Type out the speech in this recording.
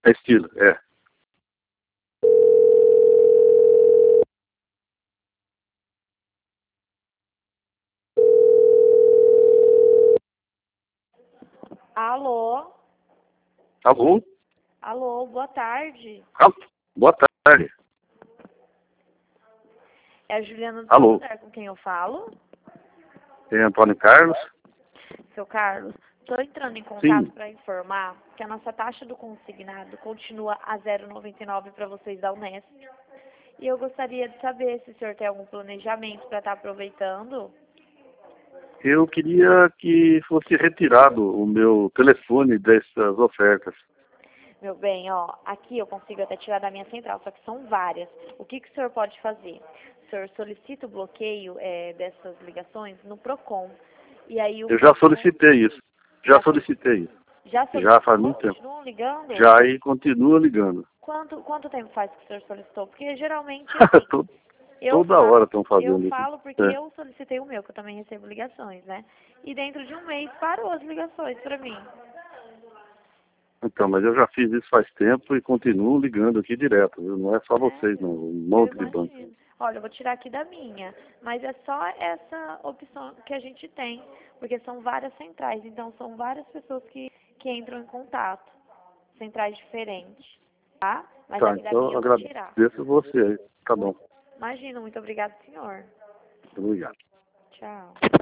É estilo, é. Alô? Alô? Alô, boa tarde. Boa tarde. É a Juliana do Alô? Santander com quem eu falo? Tem Antônio Carlos? Seu Carlos, estou entrando em contato Sim. para informar que a nossa taxa do consignado continua a 0,99 para vocês da Unesp. E eu gostaria de saber se o senhor tem algum planejamento para estar aproveitando. Eu queria que fosse retirado o meu telefone dessas ofertas. Meu bem, ó, aqui eu consigo até tirar da minha central, só que são várias. O que o senhor pode fazer? O senhor solicita o bloqueio dessas ligações no PROCON. E aí o Eu já PROCON solicitei isso. Já solicitei isso. já Já faz solicitou? muito tempo. Continuam ligando? Já e continua ligando. Quanto tempo faz que o senhor solicitou? Porque geralmente, assim, Toda hora estão eu fazendo isso. falo porque É. eu solicitei o meu, que eu também recebo ligações, né? E dentro de um mês parou as ligações para mim. Então, mas eu já fiz isso faz tempo e continuo ligando aqui direto, viu? Não é só vocês, não. Sério? Um Eu monte de banco. imagino. Olha, eu vou tirar aqui da minha, mas é só essa opção que a gente tem, porque são várias centrais, então são várias pessoas que entram em contato, centrais diferentes, tá? Mas Tá, aqui da então minha eu eu vou tirar. agradeço você aí. Tá bom. Imagina, muito obrigada, senhor. Obrigado. Tchau.